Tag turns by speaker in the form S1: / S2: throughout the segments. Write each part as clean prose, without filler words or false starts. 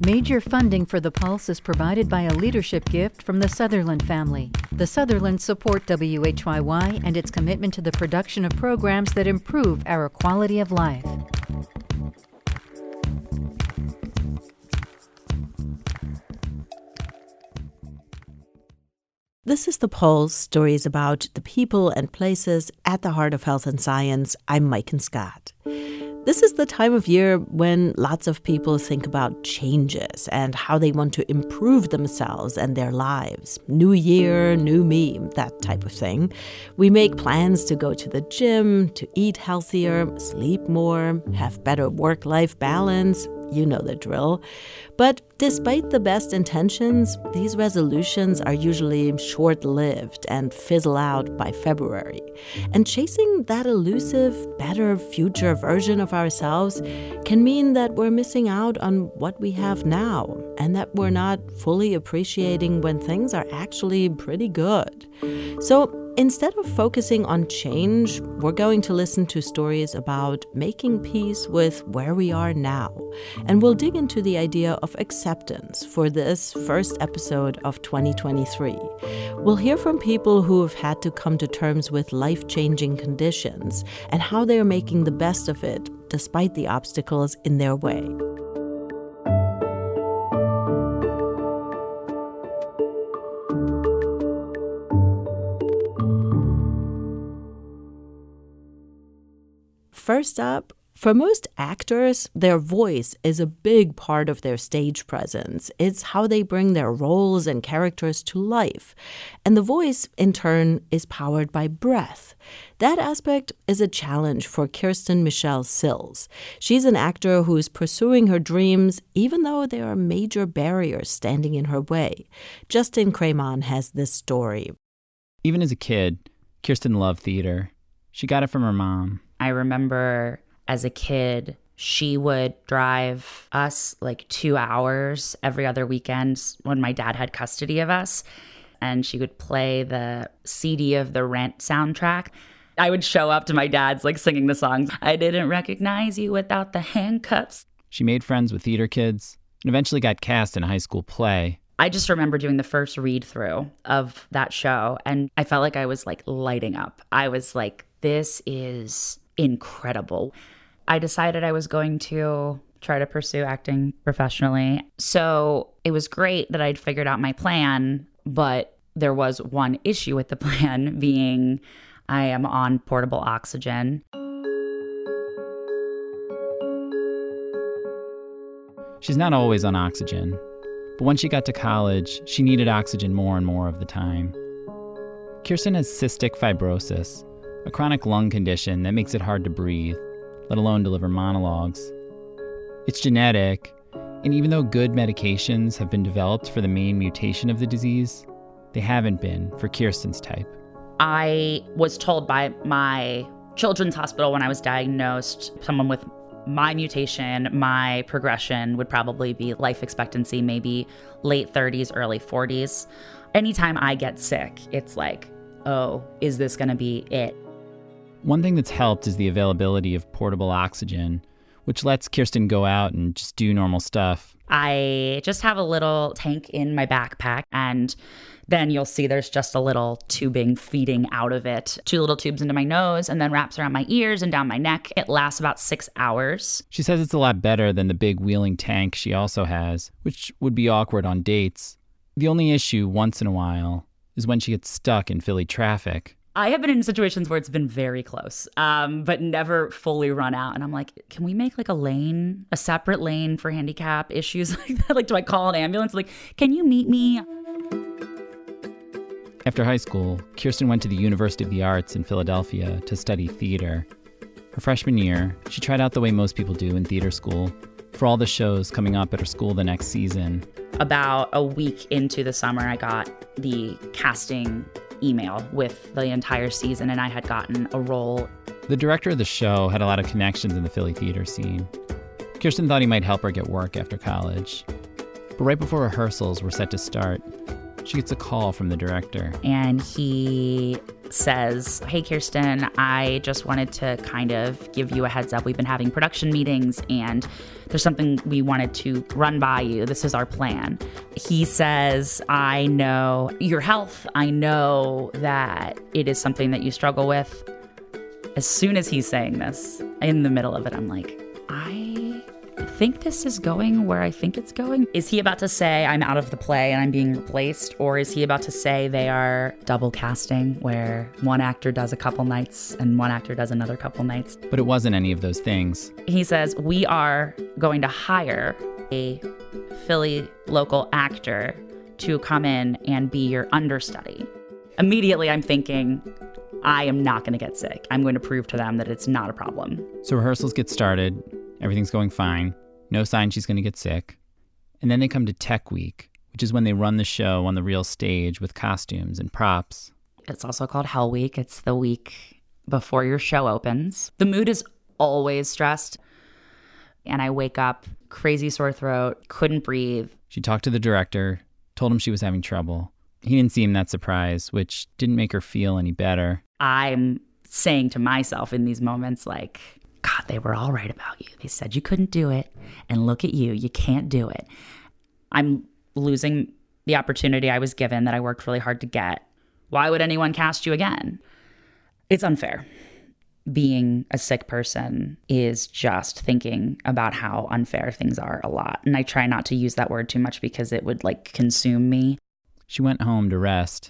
S1: Major funding for The Pulse is provided by a leadership gift from the Sutherland family. The Sutherlands support WHYY and its commitment to the production of programs that improve our quality of life.
S2: This is The Pulse, stories about the people and places at the heart of health and science. I'm Maiken Scott. This is the time of year when lots of people think about changes and how they want to improve themselves and their lives. New year, new me, that type of thing. We make plans to go to the gym, to eat healthier, sleep more, have better work-life balance. You know the drill. But despite the best intentions, these resolutions are usually short-lived and fizzle out by February. And chasing that elusive, better future version of ourselves can mean that we're missing out on what we have now and that we're not fully appreciating when things are actually pretty good. So instead of focusing on change, we're going to listen to stories about making peace with where we are now. And we'll dig into the idea of acceptance for this first episode of 2023. We'll hear from people who have had to come to terms with life-changing conditions and how they're making the best of it despite the obstacles in their way. First up, for most actors, their voice is a big part of their stage presence. It's how they bring their roles and characters to life. And the voice, in turn, is powered by breath. That aspect is a challenge for Kirsten Michelle Sills. She's an actor who's pursuing her dreams, even though there are major barriers standing in her way. Justin Cremon has this story.
S3: Even as a kid, Kirsten loved theater. She got it from her mom.
S4: I remember as a kid, she would drive us like 2 hours every other weekend when my dad had custody of us. And she would play the CD of the Rent soundtrack. I would show up to my dad's like singing the songs. I didn't recognize you without the handcuffs.
S3: She made friends with theater kids and eventually got cast in a high school play.
S4: I just remember doing the first read through of that show. And I felt like I was like lighting up. I was like, this is incredible. I decided I was going to try to pursue acting professionally. So it was great that I'd figured out my plan, but there was one issue with the plan being I am on portable oxygen.
S3: She's not always on oxygen, but when she got to college, she needed oxygen more and more of the time. Kirsten has cystic fibrosis, a chronic lung condition that makes it hard to breathe, let alone deliver monologues. It's genetic, and even though good medications have been developed for the main mutation of the disease, they haven't been for Kirsten's type.
S4: I was told by my children's hospital when I was diagnosed, someone with my mutation, my progression would probably be life expectancy, maybe late 30s, early 40s. Anytime I get sick, it's like, oh, is this going to be it?
S3: One thing that's helped is the availability of portable oxygen, which lets Kirsten go out and just do normal stuff.
S4: I just have a little tank in my backpack, and then you'll see there's just a little tubing feeding out of it. 2 little tubes into my nose and then wraps around my ears and down my neck. It lasts about 6 hours.
S3: She says it's a lot better than the big wheeling tank she also has, which would be awkward on dates. The only issue, once in a while, is when she gets stuck in Philly traffic.
S4: I have been in situations where it's been very close, but never fully run out. And I'm like, can we make like a separate lane for handicap issues like that? Like, do I call an ambulance? Like, can you meet me?
S3: After high school, Kirsten went to the University of the Arts in Philadelphia to study theater. Her freshman year, she tried out the way most people do in theater school for all the shows coming up at her school the next season.
S4: About a week into the summer, I got the casting email with the entire season, and I had gotten a role.
S3: The director of the show had a lot of connections in the Philly theater scene. Kirsten thought he might help her get work after college. But right before rehearsals were set to start, she gets a call from the director.
S4: And he says, "Hey, Kirsten, I just wanted to kind of give you a heads up. We've been having production meetings and there's something we wanted to run by you. This is our plan." He says, "I know your health. I know that it is something that you struggle with." As soon as he's saying this, in the middle of it, I'm like, I think this is going where I think it's going. Is he about to say I'm out of the play and I'm being replaced? Or is he about to say they are double casting where one actor does a couple nights and one actor does another couple nights?
S3: But it wasn't any of those things.
S4: He says, "We are going to hire a Philly local actor to come in and be your understudy." Immediately I'm thinking, I am not going to get sick. I'm going to prove to them that it's not a problem.
S3: So rehearsals get started. Everything's going fine. No sign she's going to get sick. And then they come to Tech Week, which is when they run the show on the real stage with costumes and props.
S4: It's also called Hell Week. It's the week before your show opens. The mood is always stressed. And I wake up, crazy sore throat, couldn't breathe.
S3: She talked to the director, told him she was having trouble. He didn't seem that surprised, which didn't make her feel any better.
S4: I'm saying to myself in these moments, like, God, they were all right about you. They said you couldn't do it. And look at you. You can't do it. I'm losing the opportunity I was given that I worked really hard to get. Why would anyone cast you again? It's unfair. Being a sick person is just thinking about how unfair things are a lot. And I try not to use that word too much because it would consume me.
S3: She went home to rest.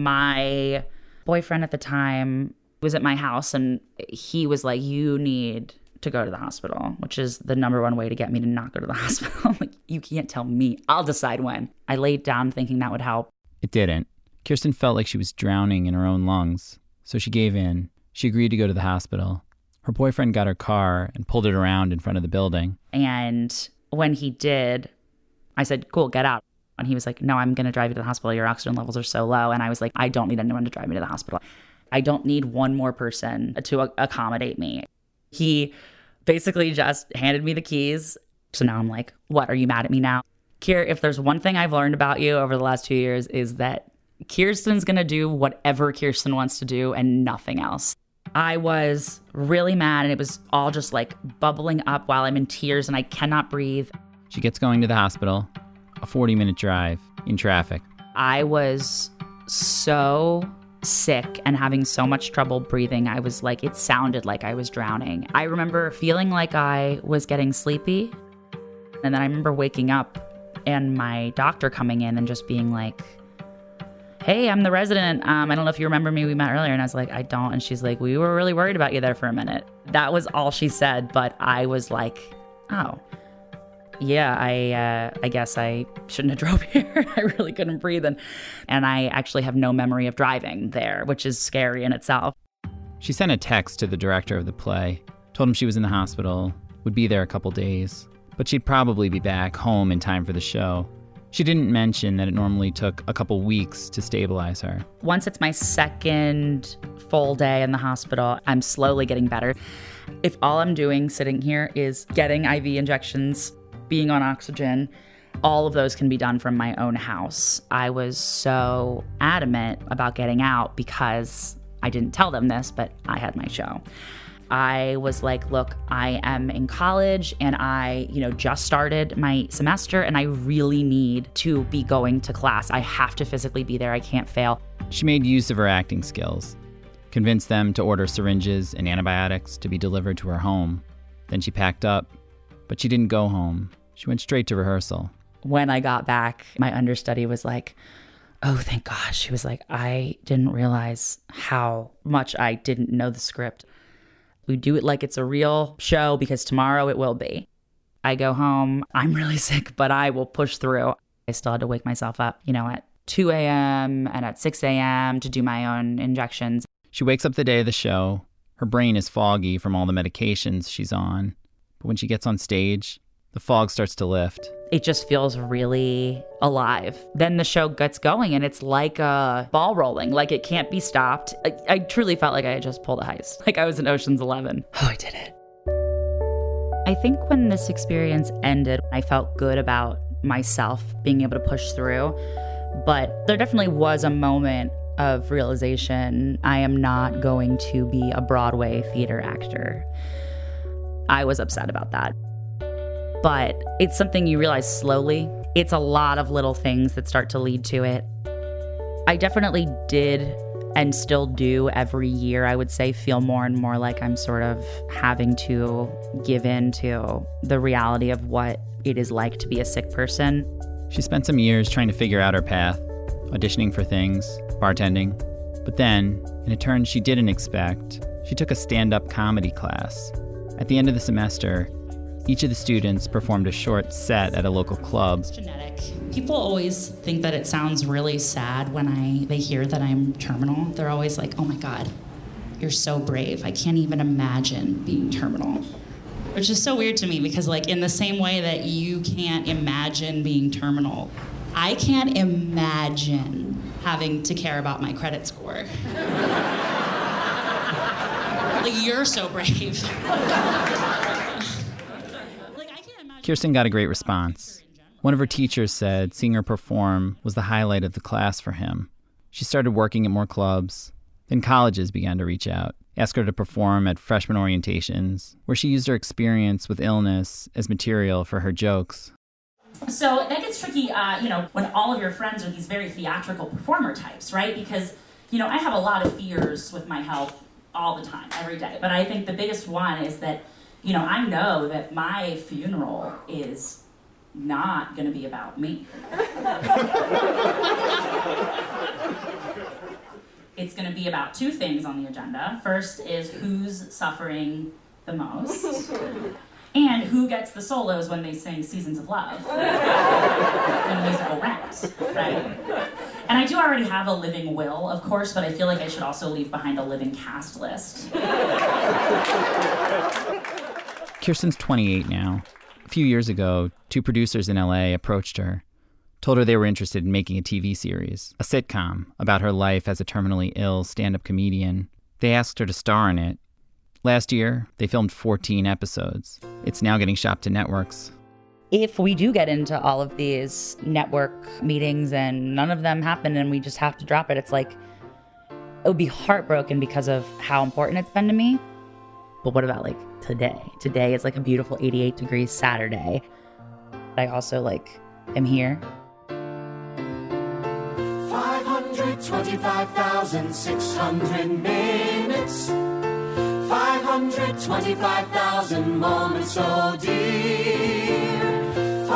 S4: My boyfriend at the time was at my house and he was like, "You need to go to the hospital," which is the number one way to get me to not go to the hospital. You can't tell me. I'll decide when. I laid down thinking that would help.
S3: It didn't. Kirsten felt like she was drowning in her own lungs, so she gave in. She agreed to go to the hospital. Her boyfriend got her car and pulled it around in front of the building.
S4: And when he did, I said, "Cool, get out." And he was like, "No, I'm going to drive you to the hospital. Your oxygen levels are so low." And I was like, I don't need anyone to drive me to the hospital. I don't need one more person to accommodate me. He basically just handed me the keys. So now I'm like, what? Are you mad at me now? Kier, if there's one thing I've learned about you over the last 2 years is that Kirsten's going to do whatever Kirsten wants to do and nothing else. I was really mad and it was all just bubbling up while I'm in tears and I cannot breathe.
S3: She gets going to the hospital. A 40-minute drive in traffic.
S4: I was so sick and having so much trouble breathing. I was it sounded like I was drowning. I remember feeling like I was getting sleepy. And then I remember waking up and my doctor coming in and just being like, "Hey, I'm the resident. I don't know if you remember me. We met earlier." And I was like, "I don't." And she's like, "We were really worried about you there for a minute." That was all she said. But I was like, oh. Yeah, I guess I shouldn't have drove here. I really couldn't breathe. And I actually have no memory of driving there, which is scary in itself.
S3: She sent a text to the director of the play, told him she was in the hospital, would be there a couple days, but she'd probably be back home in time for the show. She didn't mention that it normally took a couple weeks to stabilize her.
S4: Once it's my second full day in the hospital, I'm slowly getting better. If all I'm doing sitting here is getting IV injections, being on oxygen, all of those can be done from my own house. I was so adamant about getting out because I didn't tell them this, but I had my show. I was like, look, I am in college and I, just started my semester and I really need to be going to class. I have to physically be there. I can't fail.
S3: She made use of her acting skills, convinced them to order syringes and antibiotics to be delivered to her home. Then she packed up. But she didn't go home. She went straight to rehearsal.
S4: When I got back, my understudy was like, "Oh, thank God." She was like, "I didn't realize how much I didn't know the script. We do it like it's a real show because tomorrow it will be." I go home. I'm really sick, but I will push through. I still had to wake myself up, at 2 a.m. and at 6 a.m. to do my own injections.
S3: She wakes up the day of the show. Her brain is foggy from all the medications she's on. But when she gets on stage, the fog starts to lift.
S4: It just feels really alive. Then the show gets going and it's like a ball rolling, like it can't be stopped. I truly felt like I had just pulled a heist, like I was in Ocean's 11. Oh, I did it. I think when this experience ended, I felt good about myself being able to push through. But there definitely was a moment of realization, I am not going to be a Broadway theater actor. I was upset about that. But it's something you realize slowly. It's a lot of little things that start to lead to it. I definitely did and still do every year, I would say, feel more and more like I'm sort of having to give in to the reality of what it is like to be a sick person.
S3: She spent some years trying to figure out her path, auditioning for things, bartending. But then, in a turn she didn't expect, she took a stand-up comedy class. At the end of the semester, each of the students performed a short set at a local club.
S5: It's genetic. People always think that it sounds really sad when they hear that I'm terminal. They're always like, oh my God, you're so brave. I can't even imagine being terminal. Which is so weird to me because like in the same way that you can't imagine being terminal, I can't imagine having to care about my credit score. Like, you're so brave.
S3: Kirsten got a great response. One of her teachers said seeing her perform was the highlight of the class for him. She started working at more clubs. Then colleges began to reach out, ask her to perform at freshman orientations, where she used her experience with illness as material for her jokes.
S6: So that gets tricky, when all of your friends are these very theatrical performer types, right? Because, I have a lot of fears with my health all the time, every day. But I think the biggest one is that, I know that my funeral is not going to be about me. It's going to be about two things on the agenda. First is who's suffering the most, and who gets the solos when they sing Seasons of Love in the musical Rent, right? And I do already have a living will, of course, but I feel like I should also leave behind a living cast list.
S3: Kirsten's 28 now. A few years ago, two producers in LA approached her, told her they were interested in making a TV series, a sitcom about her life as a terminally ill stand-up comedian. They asked her to star in it. Last year, they filmed 14 episodes. It's now getting shopped to networks.
S4: If we do get into all of these network meetings and none of them happen and we just have to drop it, it's like, it would be heartbroken because of how important it's been to me. But what about like today? Today is like a beautiful 88 degrees Saturday. I also am here.
S7: 525,600 minutes. 525,000 moments, oh dear.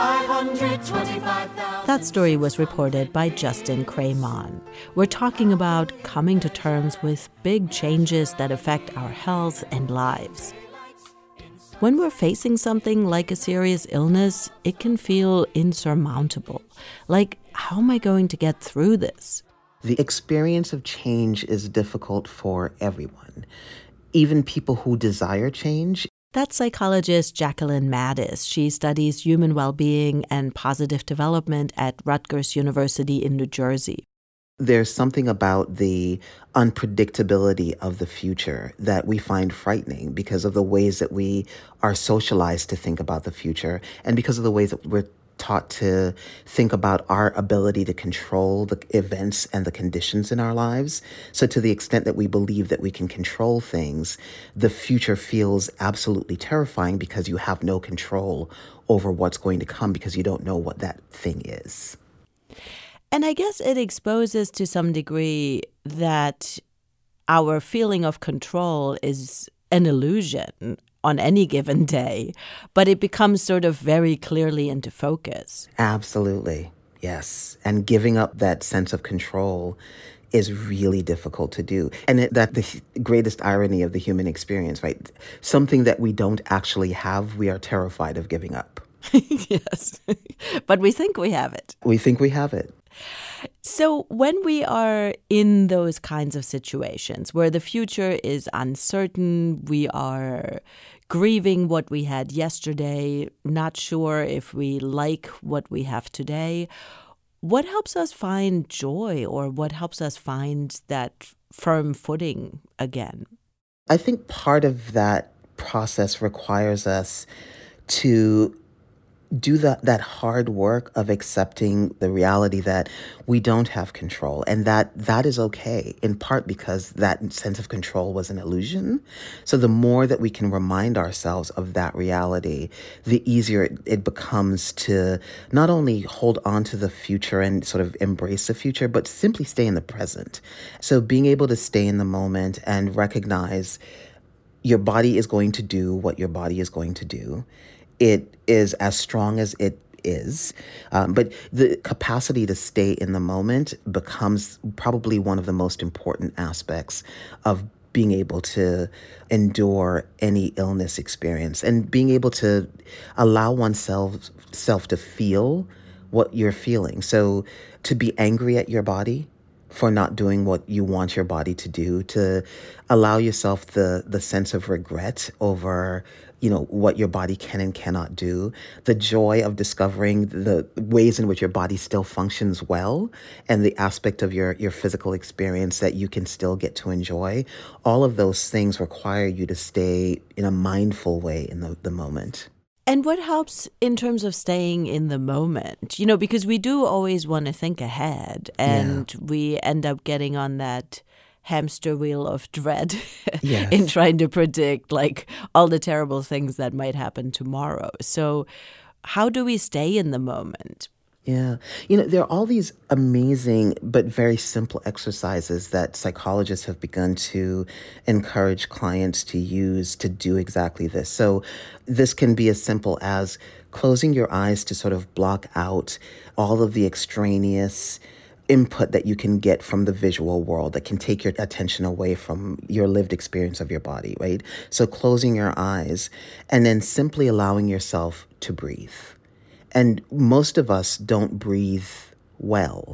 S7: 525,000.
S2: That story was reported by Justin Cremon. We're talking about coming to terms with big changes that affect our health and lives. When we're facing something like a serious illness, it can feel insurmountable. Like, how am I going to get through this?
S8: The experience of change is difficult for everyone, even people who desire change.
S2: That's psychologist Jacqueline Mattis. She studies human well-being and positive development at Rutgers University in New Jersey.
S8: There's something about the unpredictability of the future that we find frightening because of the ways that we are socialized to think about the future and because of the ways that we're taught to think about our ability to control the events and the conditions in our lives. So to the extent that we believe that we can control things, the future feels absolutely terrifying because you have no control over what's going to come because you don't know what that thing is.
S2: And I guess it exposes to some degree that our feeling of control is an illusion on any given day, but it becomes sort of very clearly into focus.
S8: Absolutely, yes. And giving up that sense of control is really difficult to do. And that's the greatest irony of the human experience, right? Something that we don't actually have, we are terrified of giving up.
S2: Yes, but we think we have it.
S8: We think we have it.
S2: So when we are in those kinds of situations where the future is uncertain, we are grieving what we had yesterday, not sure if we like what we have today, what helps us find joy or what helps us find that firm footing again?
S8: I think part of that process requires us to do that hard work of accepting the reality that we don't have control, and that is okay, in part because that sense of control was an illusion. So the more that we can remind ourselves of that reality, the easier it becomes to not only hold on to the future and sort of embrace the future, but simply stay in the present. So being able to stay in the moment and recognize your body is going to do what your body is going to do. It is as strong as it is, but the capacity to stay in the moment becomes probably one of the most important aspects of being able to endure any illness experience, and being able to allow oneself to feel what you're feeling. So to be angry at your body for not doing what you want your body to do, to allow yourself the sense of regret over what your body can and cannot do, the joy of discovering the ways in which your body still functions well, and the aspect of your physical experience that you can still get to enjoy. All of those things require you to stay in a mindful way in the moment.
S2: And what helps in terms of staying in the moment? Because we do always want to think ahead, and we end up getting on that hamster wheel of dread in trying to predict all the terrible things that might happen tomorrow. So how do we stay in the moment?
S8: Yeah. There are all these amazing but very simple exercises that psychologists have begun to encourage clients to use to do exactly this. So this can be as simple as closing your eyes to sort of block out all of the extraneous input that you can get from the visual world that can take your attention away from your lived experience of your body, right? So closing your eyes and then simply allowing yourself to breathe. And most of us don't breathe well.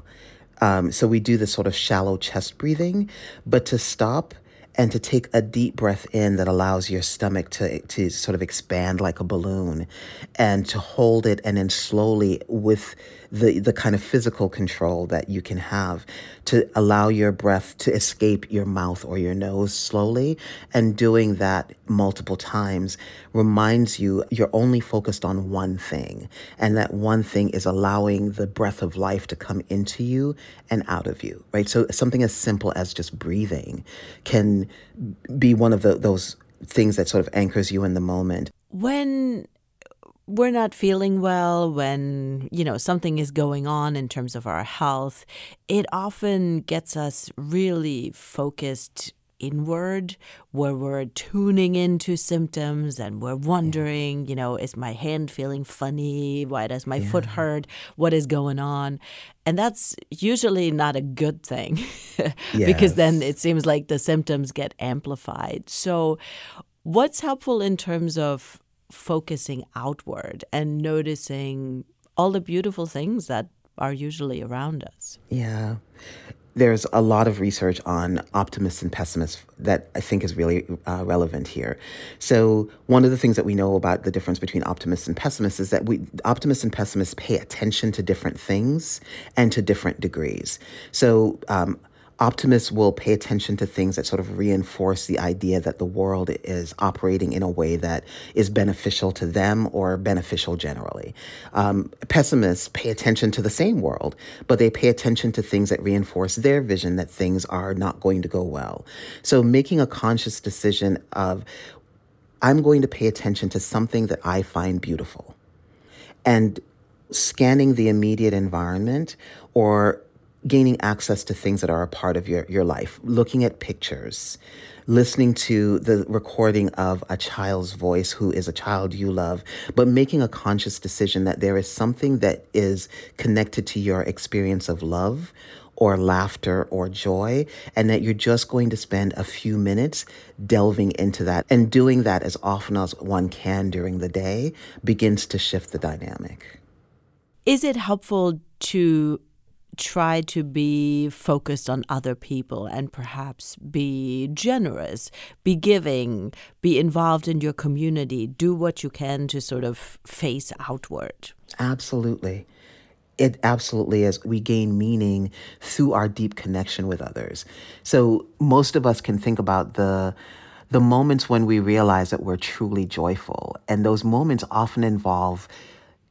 S8: So we do this sort of shallow chest breathing, but to stop and to take a deep breath in that allows your stomach to sort of expand like a balloon, and to hold it, and then slowly, with the kind of physical control that you can have, to allow your breath to escape your mouth or your nose slowly. And doing that multiple times reminds you you're only focused on one thing, and that one thing is allowing the breath of life to come into you and out of you, right? So something as simple as just breathing can be one of those things that sort of anchors you in the moment.
S2: When we're not feeling well, when, something is going on in terms of our health, it often gets us really focused inward, where we're tuning into symptoms and we're wondering, is my hand feeling funny? Why does my foot hurt? What is going on? And that's usually not a good thing because then it seems like the symptoms get amplified. So what's helpful in terms of focusing outward and noticing all the beautiful things that are usually around us?
S8: Yeah. There's a lot of research on optimists and pessimists that I think is really relevant here. So one of the things that we know about the difference between optimists and pessimists is that optimists and pessimists pay attention to different things and to different degrees. So optimists will pay attention to things that sort of reinforce the idea that the world is operating in a way that is beneficial to them or beneficial generally. Pessimists pay attention to the same world, but they pay attention to things that reinforce their vision that things are not going to go well. So making a conscious decision of, I'm going to pay attention to something that I find beautiful, and scanning the immediate environment or gaining access to things that are a part of your life, looking at pictures, listening to the recording of a child's voice who is a child you love, but making a conscious decision that there is something that is connected to your experience of love or laughter or joy, and that you're just going to spend a few minutes delving into that. And doing that as often as one can during the day begins to shift the dynamic.
S2: Is it helpful to try to be focused on other people and perhaps be generous, be giving, be involved in your community, do what you can to sort of face outward? Absolutely.
S8: It absolutely is. We gain meaning through our deep connection with others. So most of us can think about the moments when we realize that we're truly joyful. And those moments often involve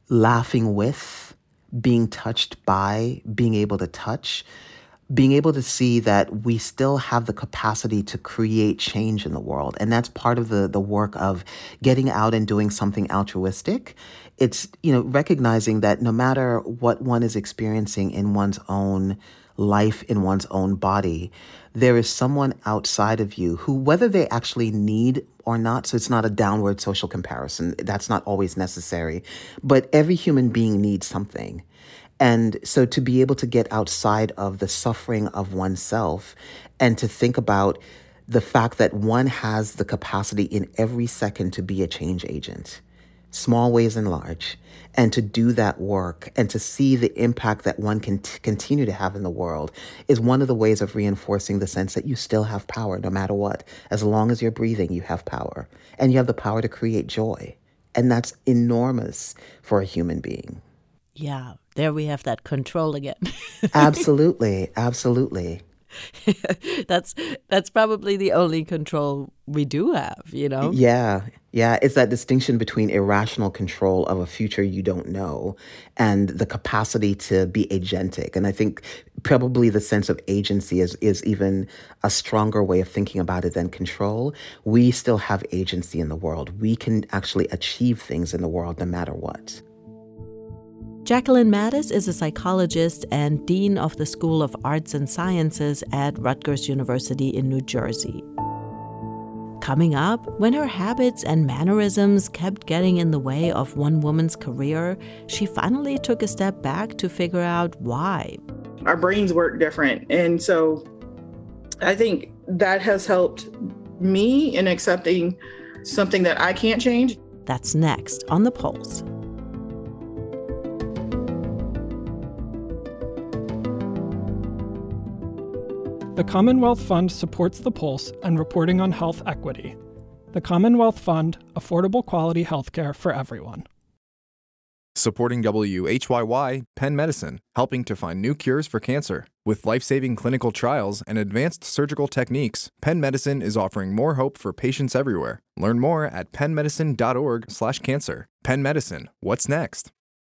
S8: laughing with, being touched by, being able to touch, being able to see that we still have the capacity to create change in the world. And that's part of the work of getting out and doing something altruistic. It's, recognizing that no matter what one is experiencing in one's own life, in one's own body, there is someone outside of you who, whether they actually need or not, so it's not a downward social comparison, that's not always necessary, but every human being needs something. And so to be able to get outside of the suffering of oneself and to think about the fact that one has the capacity in every second to be a change agent, small ways and large, and to do that work and to see the impact that one can continue to have in the world is one of the ways of reinforcing the sense that you still have power no matter what. As long as you're breathing, you have power. And you have the power to create joy. And that's enormous for a human being.
S2: Yeah, there we have that control again.
S8: Absolutely, absolutely.
S2: That's probably the only control we do have,
S8: Yeah. It's that distinction between irrational control of a future you don't know and the capacity to be agentic. And I think probably the sense of agency is even a stronger way of thinking about it than control. We still have agency in the world. We can actually achieve things in the world no matter what.
S2: Jacqueline Mattis is a psychologist and dean of the School of Arts and Sciences at Rutgers University in New Jersey. Coming up, when her habits and mannerisms kept getting in the way of one woman's career, she finally took a step back to figure out why.
S9: Our brains work different. And so I think that has helped me in accepting something that I can't change.
S2: That's next on The Pulse.
S10: The Commonwealth Fund supports The Pulse and reporting on health equity. The Commonwealth Fund, affordable quality healthcare for everyone.
S11: Supporting WHYY, Penn Medicine, helping to find new cures for cancer. With life-saving clinical trials and advanced surgical techniques, Penn Medicine is offering more hope for patients everywhere. Learn more at pennmedicine.org/cancer. Penn Medicine, what's next?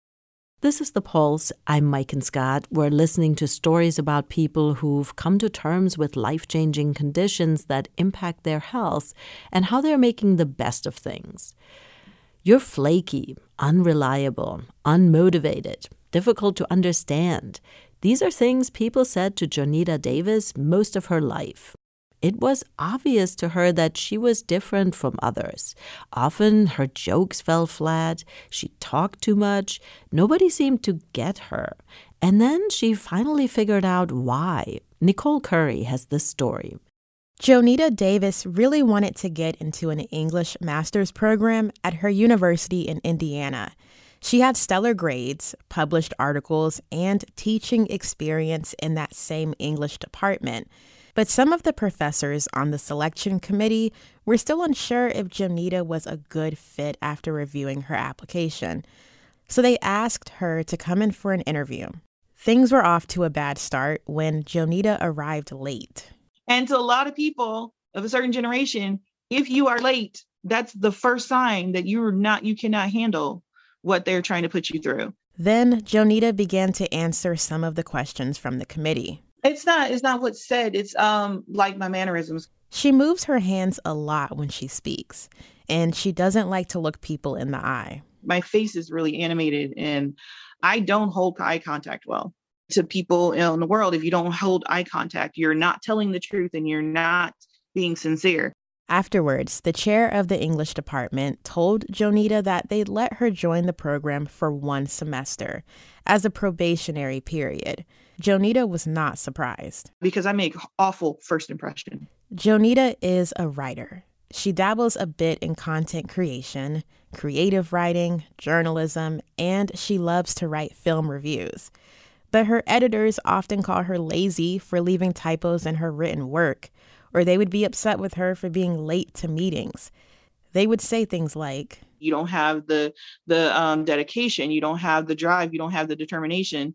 S2: This is The Pulse. I'm Maiken Scott. We're listening to stories about people who've come to terms with life-changing conditions that impact their health and how they're making the best of things. You're flaky, unreliable, unmotivated, difficult to understand. These are things people said to Jonita Davis most of her life. It was obvious to her that she was different from others. Often her jokes fell flat, she talked too much, nobody seemed to get her. And then she finally figured out why. Nicole Curry has this story.
S12: Jonita Davis really wanted to get into an English master's program at her university in Indiana. She had stellar grades, published articles, and teaching experience in that same English department. But some of the professors on the selection committee were still unsure if Jonita was a good fit after reviewing her application. So they asked her to come in for an interview. Things were off to a bad start when Jonita arrived late.
S9: And to a lot of people of a certain generation, if you are late, that's the first sign that you cannot handle what they're trying to put you through.
S12: Then Jonita began to answer some of the questions from the committee.
S9: It's not what's said. It's like my mannerisms.
S12: She moves her hands a lot when she speaks, and she doesn't like to look people in the eye.
S9: My face is really animated, and I don't hold eye contact well. To people in the world, if you don't hold eye contact, you're not telling the truth and you're not being sincere.
S12: Afterwards, the chair of the English department told Jonita that they'd let her join the program for one semester as a probationary period. Jonita was not surprised.
S9: Because I make awful first impression.
S12: Jonita is a writer. She dabbles a bit in content creation, creative writing, journalism, and she loves to write film reviews. But her editors often call her lazy for leaving typos in her written work, or they would be upset with her for being late to meetings. They would say things like,
S9: you don't have the dedication, you don't have the drive, you don't have the determination,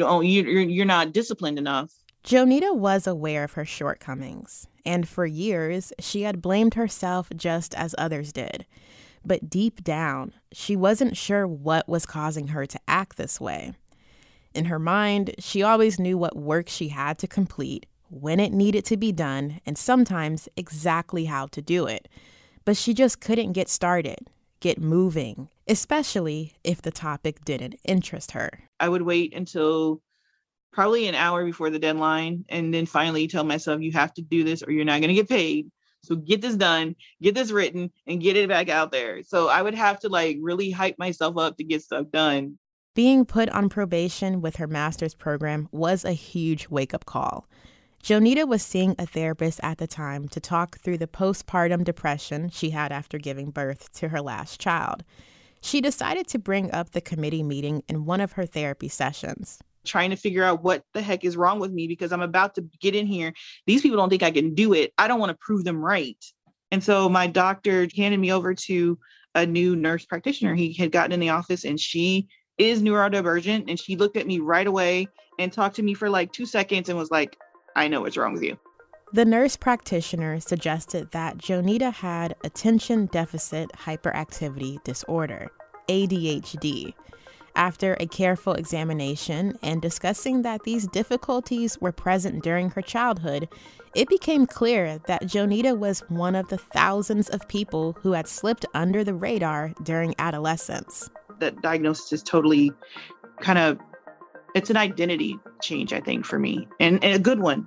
S9: you're not disciplined enough.
S12: Jonita was aware of her shortcomings, and for years, she had blamed herself just as others did. But deep down, she wasn't sure what was causing her to act this way. In her mind, she always knew what work she had to complete, when it needed to be done, and sometimes exactly how to do it. But she just couldn't get started, get moving, especially if the topic didn't interest her.
S9: I would wait until probably an hour before the deadline and then finally tell myself, you have to do this or you're not going to get paid. So get this done, get this written, and get it back out there. So I would have to really hype myself up to get stuff done.
S12: Being put on probation with her master's program was a huge wake-up call. Jonita was seeing a therapist at the time to talk through the postpartum depression she had after giving birth to her last child. She decided to bring up the committee meeting in one of her therapy sessions.
S9: Trying to figure out what the heck is wrong with me because I'm about to get in here. These people don't think I can do it. I don't want to prove them right. And so my doctor handed me over to a new nurse practitioner. He had gotten in the office and she is neurodivergent. And she looked at me right away and talked to me for 2 seconds and was like, I know what's wrong with you.
S12: The nurse practitioner suggested that Jonita had attention deficit hyperactivity disorder, ADHD. After a careful examination and discussing that these difficulties were present during her childhood, it became clear that Jonita was one of the thousands of people who had slipped under the radar during adolescence.
S9: That diagnosis is totally it's an identity change, I think, for me. And a good one.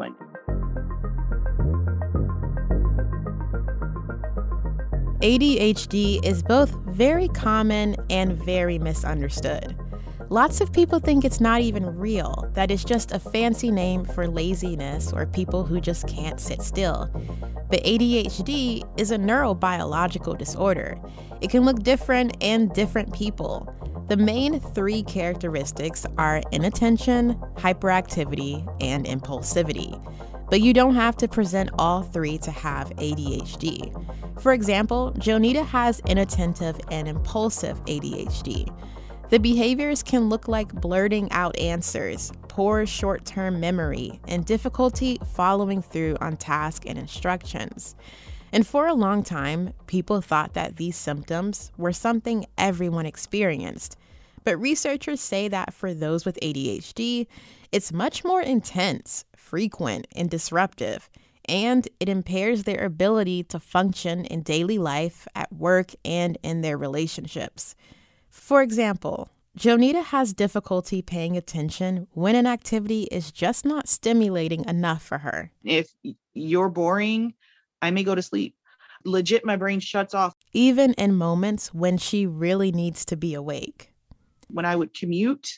S12: ADHD is both very common and very misunderstood. Lots of people think it's not even real, that it's just a fancy name for laziness or people who just can't sit still. But ADHD is a neurobiological disorder. It can look different in different people. The main 3 characteristics are inattention, hyperactivity, and impulsivity. But you don't have to present all 3 to have ADHD. For example, Jonita has inattentive and impulsive ADHD. The behaviors can look like blurting out answers, poor short-term memory, and difficulty following through on tasks and instructions. And for a long time, people thought that these symptoms were something everyone experienced. But researchers say that for those with ADHD, it's much more intense, frequent, and disruptive, and it impairs their ability to function in daily life, at work, and in their relationships. For example, Jonita has difficulty paying attention when an activity is just not stimulating enough for her.
S9: If you're boring, I may go to sleep. Legit, my brain shuts off.
S12: Even in moments when she really needs to be awake.
S9: When I would commute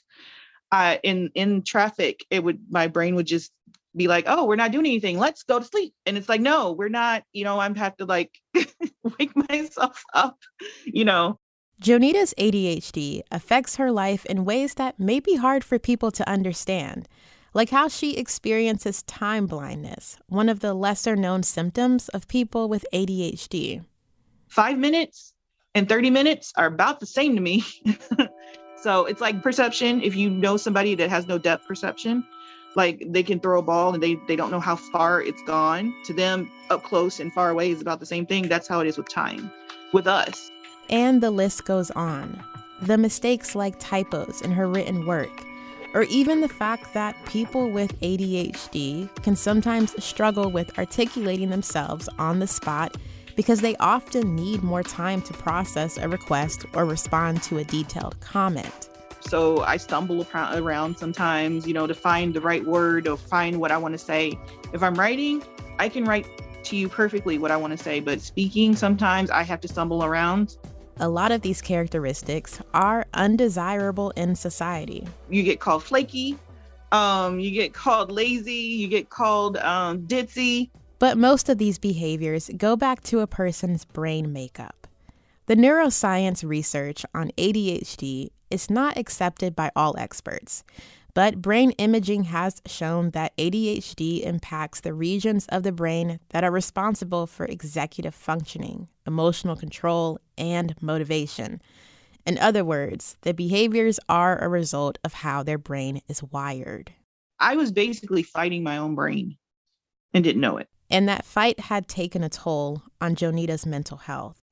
S9: in traffic, my brain would just be like, oh, we're not doing anything. Let's go to sleep. And it's like, no, we're not, I have to wake myself up,
S12: Jonita's ADHD affects her life in ways that may be hard for people to understand, like how she experiences time blindness, one of the lesser known symptoms of people with ADHD.
S9: 5 minutes and 30 minutes are about the same to me. So it's like perception. If you know somebody that has no depth perception, they can throw a ball and they don't know how far it's gone. To them, up close and far away is about the same thing. That's how it is with time, with us.
S12: And the list goes on. The mistakes like typos in her written work, or even the fact that people with ADHD can sometimes struggle with articulating themselves on the spot because they often need more time to process a request or respond to a detailed comment.
S9: So I stumble around sometimes, to find the right word or find what I want to say. If I'm writing, I can write to you perfectly what I want to say, but speaking, sometimes I have to stumble around.
S12: A lot of these characteristics are undesirable in society.
S9: You get called flaky, you get called lazy, you get called ditzy.
S12: But most of these behaviors go back to a person's brain makeup. The neuroscience research on ADHD is not accepted by all experts, but brain imaging has shown that ADHD impacts the regions of the brain that are responsible for executive functioning, emotional control, and motivation. In other words, the behaviors are a result of how their brain is wired.
S9: I was basically fighting my own brain and didn't know it.
S12: And that fight had taken a toll on Jonita's mental health.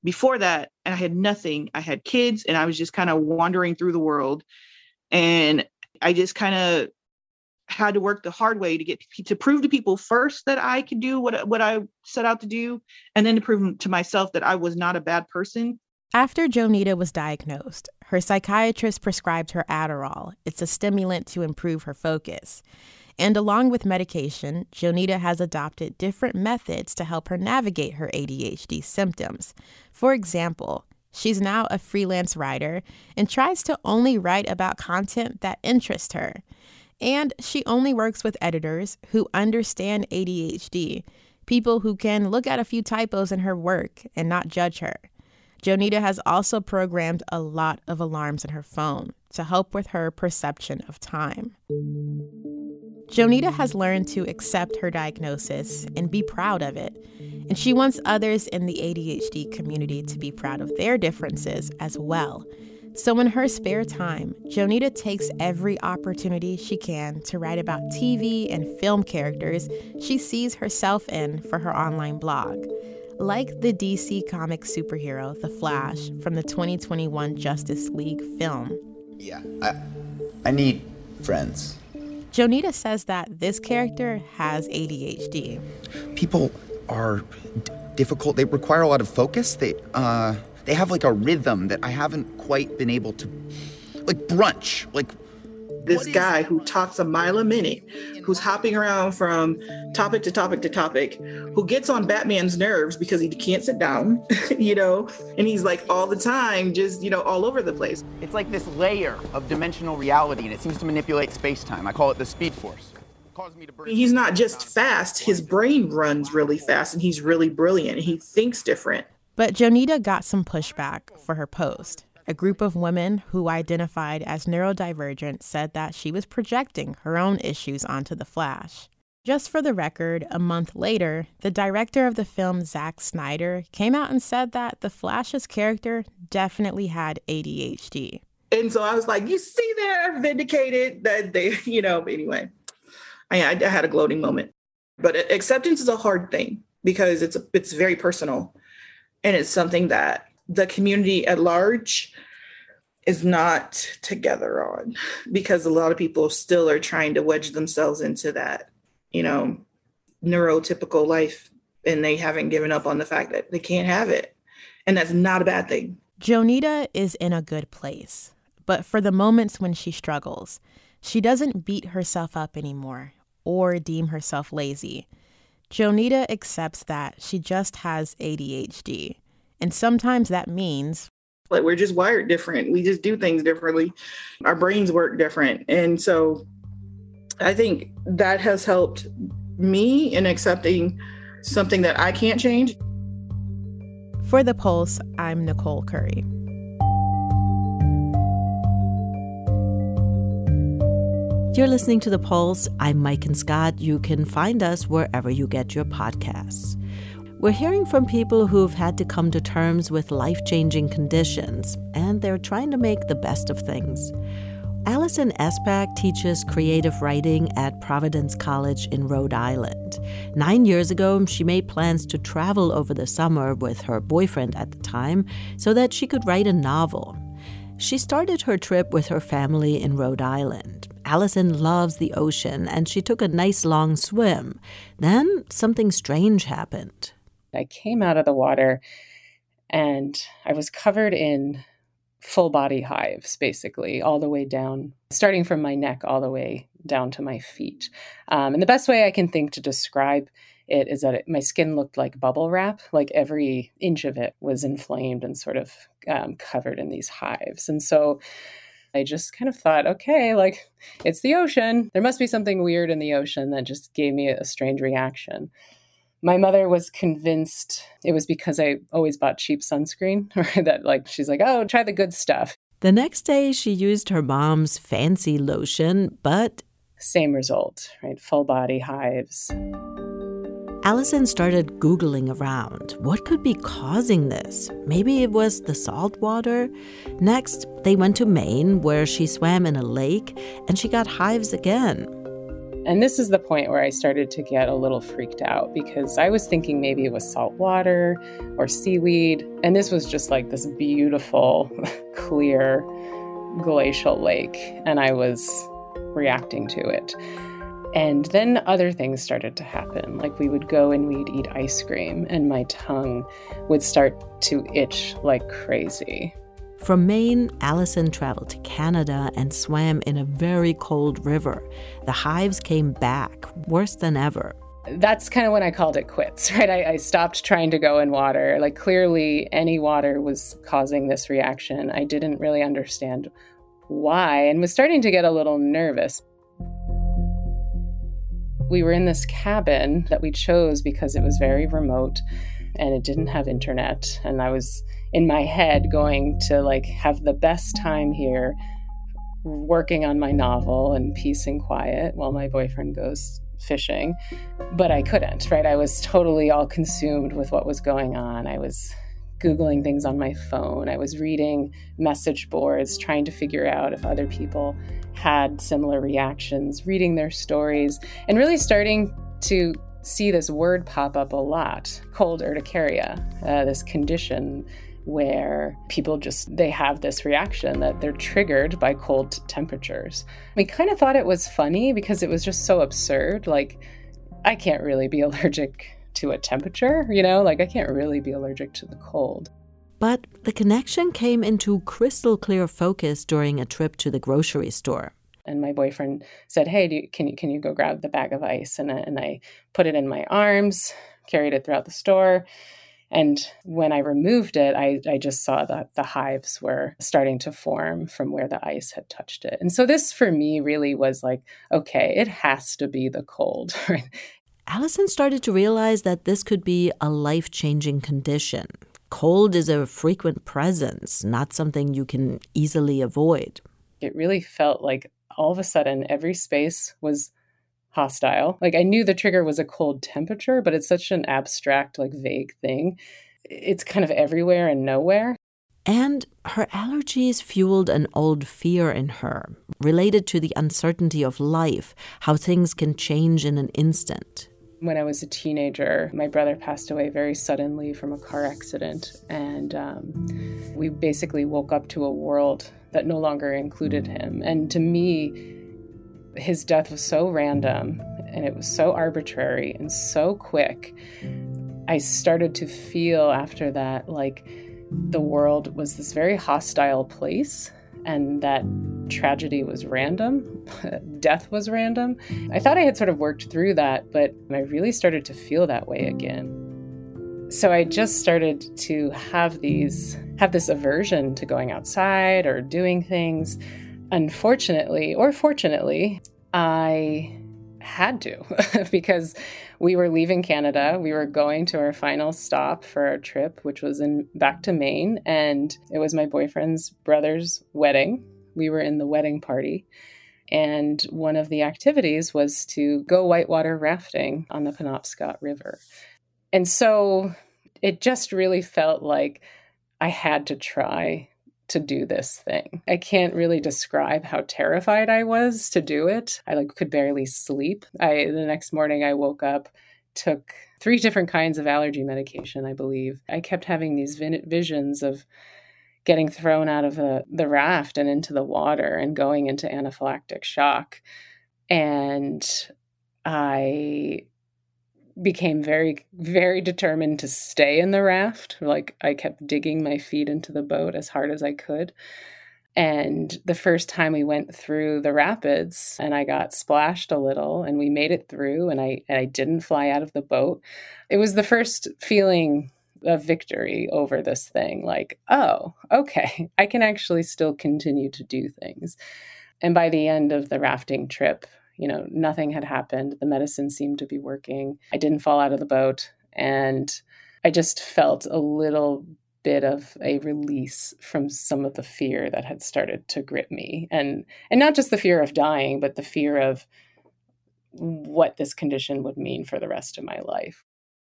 S9: before that, and I had nothing. I had kids, and I was just kind of wandering through the world. And I just kind of had to work the hard way to prove to people first that I could do what I set out to do, and then to prove to myself that I was not a bad person.
S12: After Jonita was diagnosed, her psychiatrist prescribed her Adderall. It's a stimulant to improve her focus. And along with medication, Jonita has adopted different methods to help her navigate her ADHD symptoms. For example, she's now a freelance writer and tries to only write about content that interests her. And she only works with editors who understand ADHD, people who can look at a few typos in her work and not judge her. Jonita has also programmed a lot of alarms in her phone to help with her perception of time. Jonita has learned to accept her diagnosis and be proud of it, and she wants others in the ADHD community to be proud of their differences as well. So in her spare time, Jonita takes every opportunity she can to write about TV and film characters she sees herself in for her online blog, like the DC Comics superhero, The Flash, from the 2021 Justice League film.
S13: Yeah, I need friends.
S12: Jonita says that this character has ADHD.
S13: People are difficult. They require a lot of focus. They have like a rhythm that I haven't quite been able to, like brunch. Like
S9: this guy who talks a mile a minute, who's hopping around from topic to topic to topic, who gets on Batman's nerves because he can't sit down, and he's like all the time, just, all over the place.
S14: It's like this layer of dimensional reality, and it seems to manipulate space-time. I call it the Speed Force.
S9: He's not just fast, his brain runs really fast, and he's really brilliant. He thinks different.
S12: But Jonita got some pushback for her post. A group of women who identified as neurodivergent said that she was projecting her own issues onto the Flash. Just for the record, a month later, the director of the film, Zack Snyder, came out and said that the Flash's character definitely had ADHD.
S9: And so I was like, you see there, vindicated that they, anyway, I had a gloating moment. But acceptance is a hard thing because it's very personal. And it's something that the community at large is not together on, because a lot of people still are trying to wedge themselves into that, neurotypical life, and they haven't given up on the fact that they can't have it. And that's not a bad thing.
S12: Jonita is in a good place, but for the moments when she struggles, she doesn't beat herself up anymore or deem herself lazy. Jonita accepts that she just has ADHD. And sometimes that means
S9: like we're just wired different. We just do things differently. Our brains work different. And so I think that has helped me in accepting something that I can't change.
S12: For The Pulse, I'm Nicole Curry.
S2: You're listening to The Pulse. I'm Mike Scott. You can find us wherever you get your podcasts. We're hearing from people who've had to come to terms with life-changing conditions, and they're trying to make the best of things. Allison Espak teaches creative writing at Providence College in Rhode Island. 9 years ago, she made plans to travel over the summer with her boyfriend at the time so that she could write a novel. She started her trip with her family in Rhode Island. Allison loves the ocean, and she took a nice long swim. Then something strange happened.
S15: I came out of the water and I was covered in full body hives, basically, all the way down, starting from my neck all the way down to my feet. And the best way I can think to describe it is that my skin looked like bubble wrap, like every inch of it was inflamed and sort of covered in these hives. And so I just kind of thought, okay, like it's the ocean. There must be something weird in the ocean that just gave me a strange reaction. My mother was convinced it was because I always bought cheap sunscreen, or that she's like, oh, try the good stuff.
S2: The next day, she used her mom's fancy lotion, but
S15: same result, right? Full body hives.
S2: Allison started Googling around. What could be causing this? Maybe it was the salt water. Next, they went to Maine, where she swam in a lake, and she got hives again.
S15: And this is the point where I started to get a little freaked out because I was thinking maybe it was salt water or seaweed. And this was just like this beautiful, clear glacial lake. And I was reacting to it. And then other things started to happen. Like we would go and we'd eat ice cream and my tongue would start to itch like crazy.
S2: From Maine, Allison traveled to Canada and swam in a very cold river. The hives came back, worse than ever.
S15: That's kind of when I called it quits, right? I stopped trying to go in water. Like clearly any water was causing this reaction. I didn't really understand why and was starting to get a little nervous. We were in this cabin that we chose because it was very remote and it didn't have internet. And I was in my head going to like have the best time here working on my novel in peace and quiet while my boyfriend goes fishing. But I couldn't, right? I was totally all consumed with what was going on. I was Googling things on my phone. I was reading message boards, trying to figure out if other people had similar reactions, reading their stories, and really starting to see this word pop up a lot, cold urticaria, this condition where people they have this reaction that they're triggered by cold temperatures. We kind of thought it was funny because it was just so absurd. Like, I can't really be allergic to a temperature, like I can't really be allergic to the cold.
S2: But the connection came into crystal clear focus during a trip to the grocery store.
S15: And my boyfriend said, hey, can you go grab the bag of ice? And I put it in my arms, carried it throughout the store. And when I removed it, I just saw that the hives were starting to form from where the ice had touched it. And so this for me really was like, okay, it has to be the cold. Right?
S2: Allison started to realize that this could be a life-changing condition. Cold is a frequent presence, not something you can easily avoid.
S15: It really felt like all of a sudden every space was hostile. Like I knew the trigger was a cold temperature, but it's such an abstract, like vague thing. It's kind of everywhere and nowhere.
S2: And her allergies fueled an old fear in her, related to the uncertainty of life, how things can change in an instant.
S15: When I was a teenager, my brother passed away very suddenly from a car accident. And we basically woke up to a world that no longer included him. And to me, his death was so random and it was so arbitrary and so quick. I started to feel after that like the world was this very hostile place and that tragedy was random, death was random. I thought I had sort of worked through that, but I really started to feel that way again. So I just started to have this aversion to going outside or doing things. Unfortunately, or fortunately, I had to because we were leaving Canada. We were going to our final stop for our trip, which was back to Maine. And it was my boyfriend's brother's wedding. We were in the wedding party. And one of the activities was to go whitewater rafting on the Penobscot River. And so it just really felt like I had to try to do this thing. I can't really describe how terrified I was to do it. I could barely sleep. The next morning I woke up, took 3 different kinds of allergy medication, I believe. I kept having these visions of getting thrown out of the raft and into the water and going into anaphylactic shock. And I became very, very determined to stay in the raft. Like I kept digging my feet into the boat as hard as I could. And the first time we went through the rapids and I got splashed a little and we made it through and I didn't fly out of the boat. It was the first feeling of victory over this thing. Like, oh, okay, I can actually still continue to do things. And by the end of the rafting trip, nothing had happened. The medicine seemed to be working. I didn't fall out of the boat. And I just felt a little bit of a release from some of the fear that had started to grip me. And not just the fear of dying, but the fear of what this condition would mean for the rest of my life.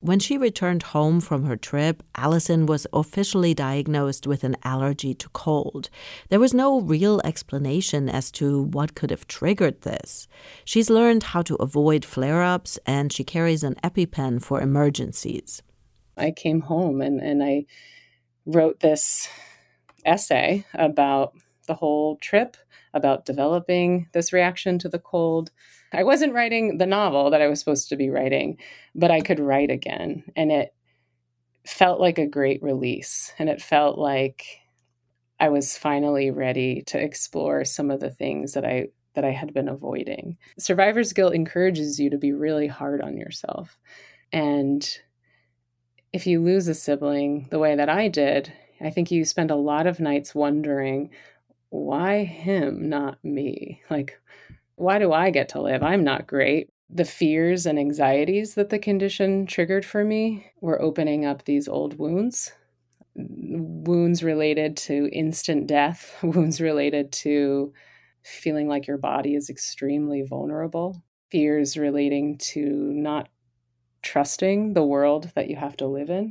S2: When she returned home from her trip, Allison was officially diagnosed with an allergy to cold. There was no real explanation as to what could have triggered this. She's learned how to avoid flare-ups, and she carries an EpiPen for emergencies.
S15: I came home and I wrote this essay about the whole trip, about developing this reaction to the cold. I wasn't writing the novel that I was supposed to be writing, but I could write again. And it felt like a great release. And it felt like I was finally ready to explore some of the things that I had been avoiding. Survivor's guilt encourages you to be really hard on yourself. And if you lose a sibling the way that I did, I think you spend a lot of nights wondering, why him, not me? Like, why do I get to live? I'm not great. The fears and anxieties that the condition triggered for me were opening up these old wounds. Wounds related to instant death, wounds related to feeling like your body is extremely vulnerable, fears relating to not trusting the world that you have to live in.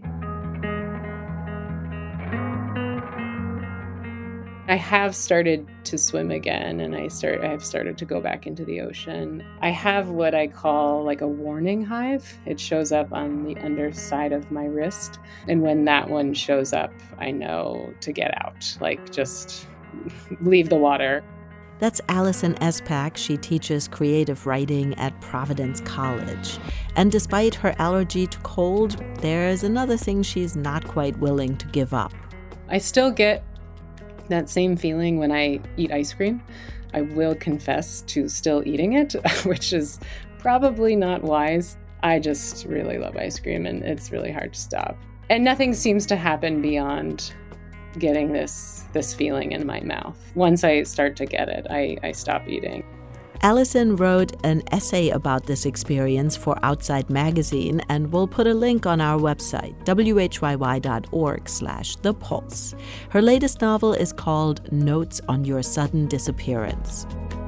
S15: I have started to swim again, and I have started to go back into the ocean. I have what I call like a warning hive. It shows up on the underside of my wrist. And when that one shows up, I know to get out, like just leave the water.
S2: That's Allison Espak. She teaches creative writing at Providence College. And despite her allergy to cold, there's another thing she's not quite willing to give up.
S15: I still get that same feeling when I eat ice cream. I will confess to still eating it, which is probably not wise. I just really love ice cream, and it's really hard to stop. And nothing seems to happen beyond getting this feeling in my mouth. Once I start to get it, I stop eating.
S2: Allison wrote an essay about this experience for Outside Magazine, and we'll put a link on our website, whyy.org/The Pulse. Her latest novel is called Notes on Your Sudden Disappearance.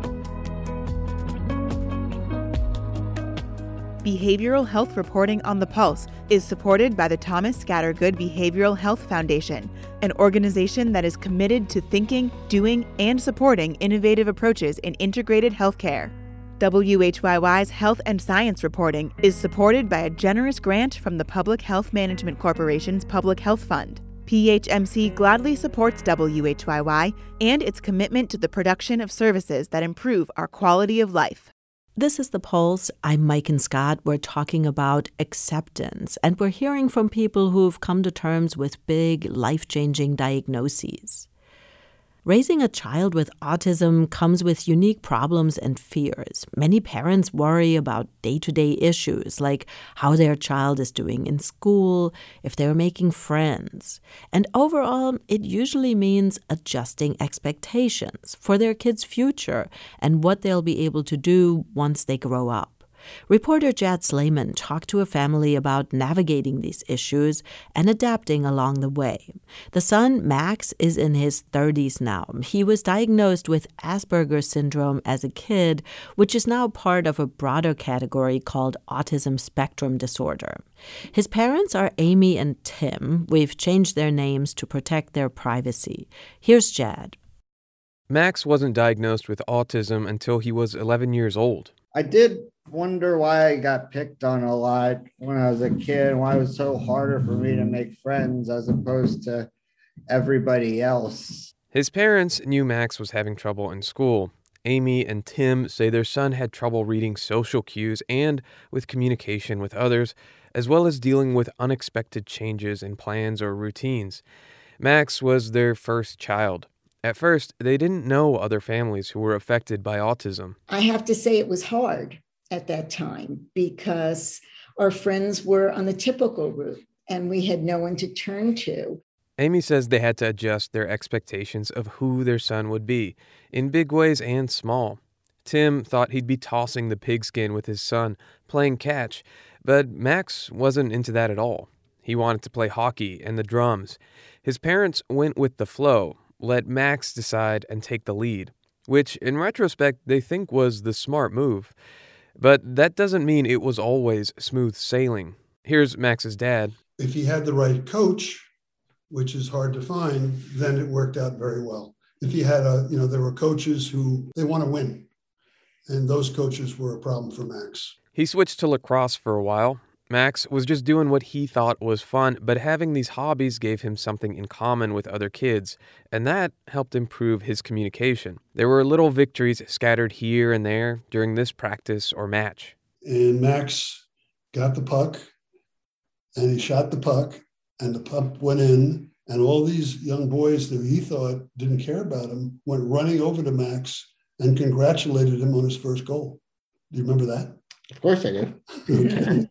S16: Behavioral health reporting on The Pulse is supported by the Thomas Scattergood Behavioral Health Foundation, an organization that is committed to thinking, doing, and supporting innovative approaches in integrated healthcare. WHYY's Health and Science reporting is supported by a generous grant from the Public Health Management Corporation's Public Health Fund. PHMC gladly supports WHYY and its commitment to the production of services that improve our quality of life.
S2: This is The Pulse. I'm Maiken Scott. We're talking about acceptance, and we're hearing from people who've come to terms with big, life-changing diagnoses. Raising a child with autism comes with unique problems and fears. Many parents worry about day-to-day issues like how their child is doing in school, if they're making friends. And overall, it usually means adjusting expectations for their kids' future and what they'll be able to do once they grow up. Reporter Jad Slayman talked to a family about navigating these issues and adapting along the way. The son, Max, is in his 30s now. He was diagnosed with Asperger's syndrome as a kid, which is now part of a broader category called autism spectrum disorder. His parents are Amy and Tim. We've changed their names to protect their privacy. Here's Jad.
S17: Max wasn't diagnosed with autism until he was 11 years old.
S18: I did wonder why I got picked on a lot when I was a kid, and why it was so harder for me to make friends as opposed to everybody else.
S17: His parents knew Max was having trouble in school. Amy and Tim say their son had trouble reading social cues and with communication with others, as well as dealing with unexpected changes in plans or routines. Max was their first child. At first, they didn't know other families who were affected by autism.
S19: I have to say it was hard at that time because our friends were on the typical route and we had no one to turn to.
S17: Amy says they had to adjust their expectations of who their son would be, in big ways and small. Tim thought he'd be tossing the pigskin with his son, playing catch, but Max wasn't into that at all. He wanted to play hockey and the drums. His parents went with the flow, let Max decide and take the lead, which in retrospect they think was the smart move. But that doesn't mean it was always smooth sailing. Here's Max's dad.
S20: If he had the right coach, which is hard to find, then it worked out very well. If he had there were coaches who, they want to win. And those coaches were a problem for Max.
S17: He switched to lacrosse for a while. Max was just doing what he thought was fun, but having these hobbies gave him something in common with other kids, and that helped improve his communication. There were little victories scattered here and there during this practice or match.
S20: And Max got the puck, and he shot the puck, and the puck went in, and all these young boys that he thought didn't care about him went running over to Max and congratulated him on his first goal. Do you remember that?
S18: Of course I do.
S20: Okay.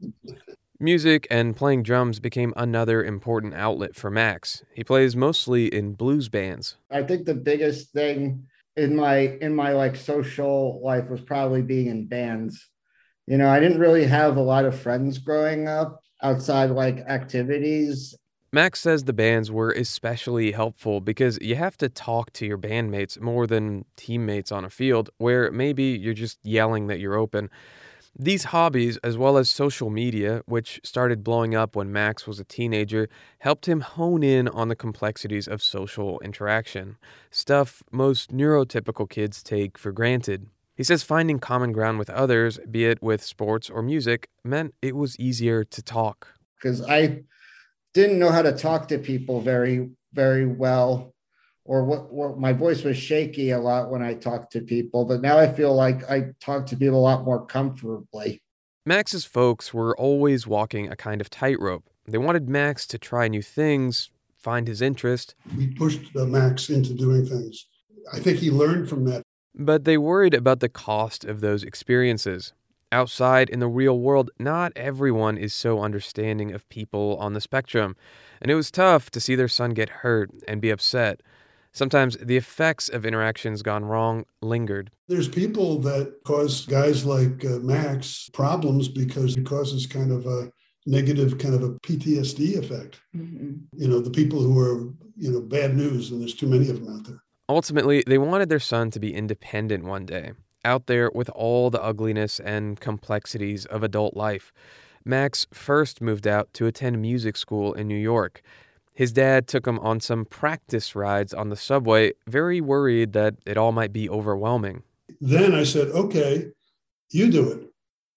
S17: Music and playing drums became another important outlet for Max. He plays mostly in blues bands.
S18: I think the biggest thing in my like social life was probably being in bands. You know, I didn't really have a lot of friends growing up outside like activities.
S17: Max says the bands were especially helpful because you have to talk to your bandmates more than teammates on a field where maybe you're just yelling that you're open. These hobbies, as well as social media, which started blowing up when Max was a teenager, helped him hone in on the complexities of social interaction, stuff most neurotypical kids take for granted. He says finding common ground with others, be it with sports or music, meant it was easier to talk.
S18: Because I didn't know how to talk to people very, very well, or what my voice was shaky a lot when I talked to people, but now I feel like I talk to people a lot more comfortably.
S17: Max's folks were always walking a kind of tightrope. They wanted Max to try new things, find his interest.
S20: We pushed Max into doing things. I think he learned from that.
S17: But they worried about the cost of those experiences. Outside in the real world, not everyone is so understanding of people on the spectrum, and it was tough to see their son get hurt and be upset. Sometimes the effects of interactions gone wrong lingered.
S20: There's people that cause guys like Max problems because it causes kind of a negative kind of a PTSD effect. Mm-hmm. You know, the people who are, bad news, and there's too many of them out there.
S17: Ultimately, they wanted their son to be independent one day, out there with all the ugliness and complexities of adult life. Max first moved out to attend music school in New York. His dad took him on some practice rides on the subway, very worried that it all might be overwhelming.
S20: Then I said, okay, you do it.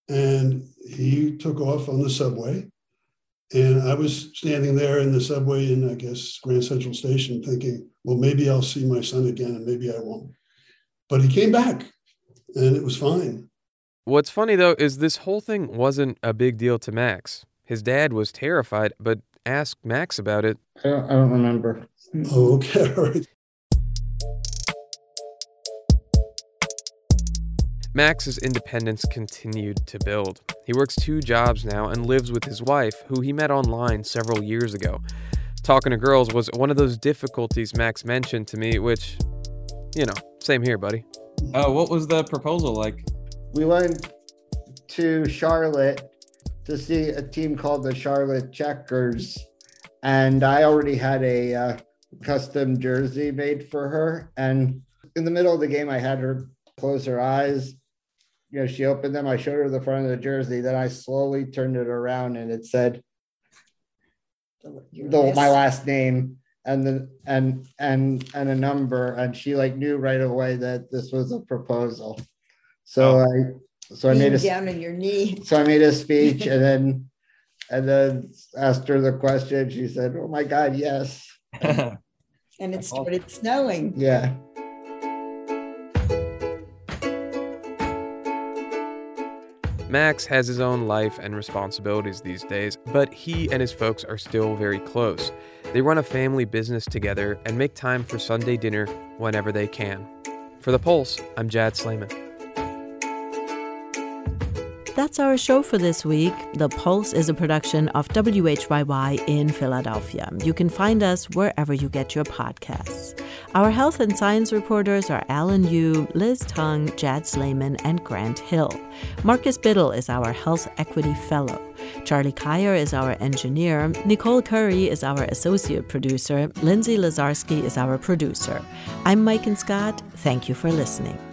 S20: And he took off on the subway. And I was standing there in the subway in, I guess, Grand Central Station thinking, well, maybe I'll see my son again and maybe I won't. But he came back and it was fine.
S17: What's funny, though, is this whole thing wasn't a big deal to Max. His dad was terrified, but asked Max about it.
S18: I don't remember.
S20: Oh, okay. All right.
S17: Max's independence continued to build. He works 2 jobs now and lives with his wife, who he met online several years ago. Talking to girls was one of those difficulties Max mentioned to me, which, same here, buddy.
S21: What was the proposal like?
S18: We went to Charlotte to see a team called the Charlotte Checkers, and I already had a custom jersey made for her. And in the middle of the game, I had her close her eyes. She opened them. I showed her the front of the jersey. Then I slowly turned it around, and it said my last name and a number. And she knew right away that this was a proposal. So I made
S19: down on your knee.
S18: So I made a speech and then asked her the question. She said, "Oh my God, yes."
S19: And it started snowing.
S18: Yeah.
S17: Max has his own life and responsibilities these days, but he and his folks are still very close. They run a family business together and make time for Sunday dinner whenever they can. For The Pulse, I'm Jad Slayman.
S2: That's our show for this week. The Pulse is a production of WHYY in Philadelphia. You can find us wherever you get your podcasts. Our health and science reporters are Alan Yu, Liz Tung, Jad Slayman, and Grant Hill. Marcus Biddle is our Health Equity Fellow. Charlie Kyer is our engineer. Nicole Curry is our associate producer. Lindsay Lazarski is our producer. I'm Mike and Scott. Thank you for listening.